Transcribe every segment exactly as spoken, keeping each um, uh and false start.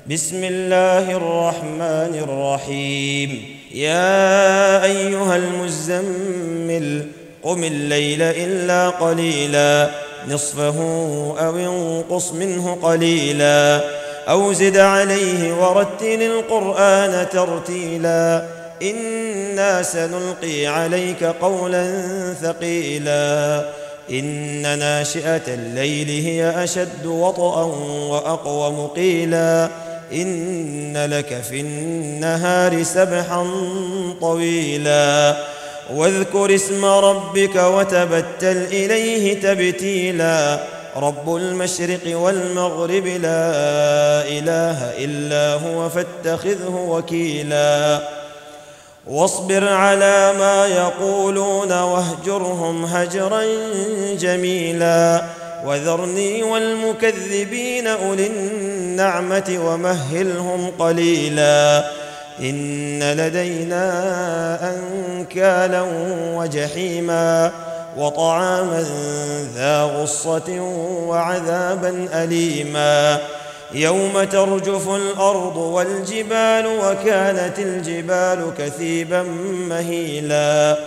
بسم الله الرحمن الرحيم يا أيها المزمل قم الليل إلا قليلا نصفه أو انقص منه قليلا أو زد عليه ورتل القرآن ترتيلا إنا سنلقي عليك قولا ثقيلا إن ناشئة الليل هي أشد وطئا وأقوم قيلا إن لك في النهار سبحا طويلا واذكر اسم ربك وتبتل إليه تبتيلا رب المشرق والمغرب لا إله إلا هو فاتخذه وكيلا واصبر على ما يقولون واهجرهم هجرا جميلا وذرني والمكذبين أولي النعمة ومهلهم قليلا إن لدينا أنكالا وجحيما وطعاما ذا غصة وعذابا أليما يوم ترجف الأرض والجبال وكانت الجبال كثيبا مهيلا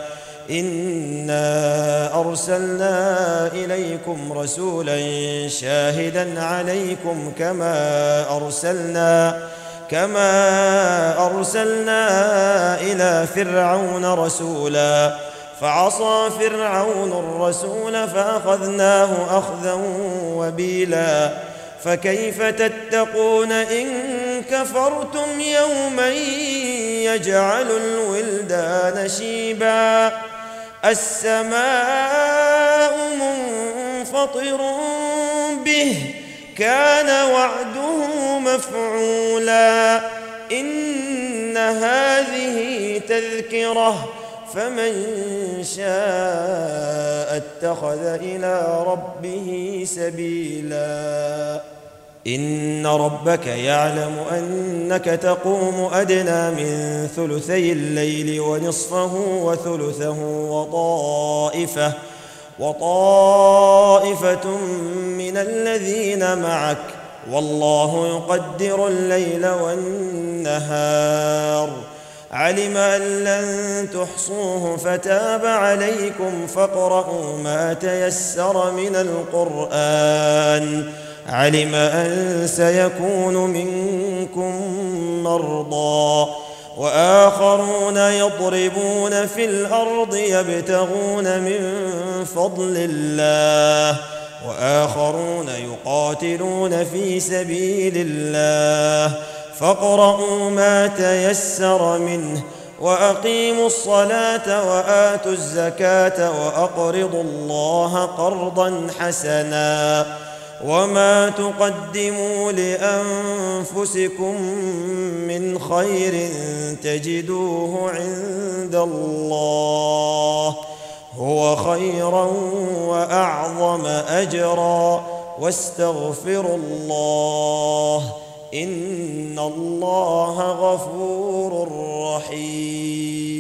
إنا أرسلنا إليكم رسولا شاهدا عليكم كما أرسلنا كما أرسلنا إلى فرعون رسولا فعصى فرعون الرسول فأخذناه أخذا وبيلا فكيف تتقون إن كفرتم يوما يجعل الولدان شيبا السماء منفطر به كان وعده مفعولا إن هذه تذكرة فمن شاء اتخذ إلى ربه سبيلا إن ربك يعلم أنك تقوم أدنى من ثلثي الليل ونصفه وثلثه وطائفة وطائفة من الذين معك والله يقدر الليل والنهار علم أن لن تحصوه فتاب عليكم فاقرؤوا ما تيسر من القرآن علم أن سيكون منكم مرضى وآخرون يضربون في الأرض يبتغون من فضل الله وآخرون يقاتلون في سبيل الله فاقرؤوا ما تيسر منه وأقيموا الصلاة وآتوا الزكاة وأقرضوا الله قرضا حسنا وما تقدموا لأنفسكم من خير تجدوه عند الله هو خيرا وأعظم أجرا واستغفروا الله إن الله غفور رحيم.